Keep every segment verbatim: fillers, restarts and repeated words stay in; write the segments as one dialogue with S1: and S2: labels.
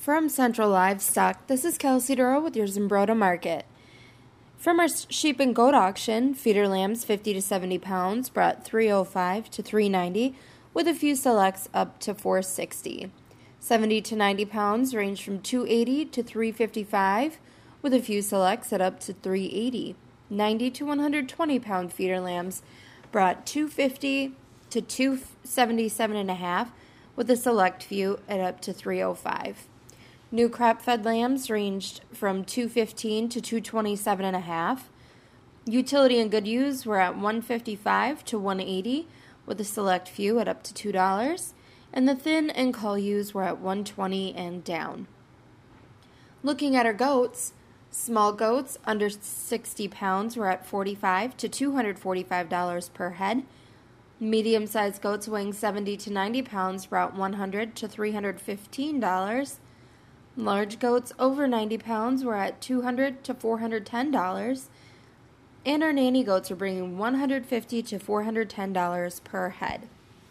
S1: From Central Livestock, this is Kelsey Duro with your Zumbrota Market. From our sheep and goat auction, feeder lambs fifty to seventy pounds brought three oh five to three ninety, with a few selects up to four sixty. seventy to ninety pounds range from two eighty to three fifty-five, with a few selects at up to three eighty. ninety to one hundred twenty pound feeder lambs brought two fifty to two seventy-seven and a half, with a select few at up to three oh five. New crop fed lambs ranged from two fifteen to two twenty-seven and a half. Utility and good ewes were at one fifty-five to one eighty, with a select few at up to two dollars, and the thin and cull ewes were at one twenty and down. Looking at our goats, small goats under sixty pounds were at forty-five to two forty-five dollars per head. Medium-sized goats weighing seventy to ninety pounds brought one hundred to three fifteen dollars. Large goats over ninety pounds were at two hundred to four ten dollars, and our nanny goats are bringing one hundred fifty to four ten dollars per head.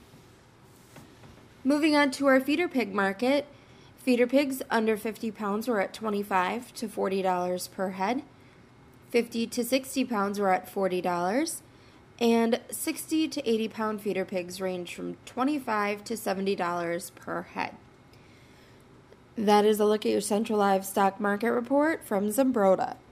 S1: Moving on to our feeder pig market, feeder pigs under fifty pounds were at twenty-five to forty dollars per head. fifty to sixty pounds were at forty dollars, and sixty to eighty pound feeder pigs range from twenty-five to seventy dollars per head. That is a look at your Central Livestock Market report from Zumbrota.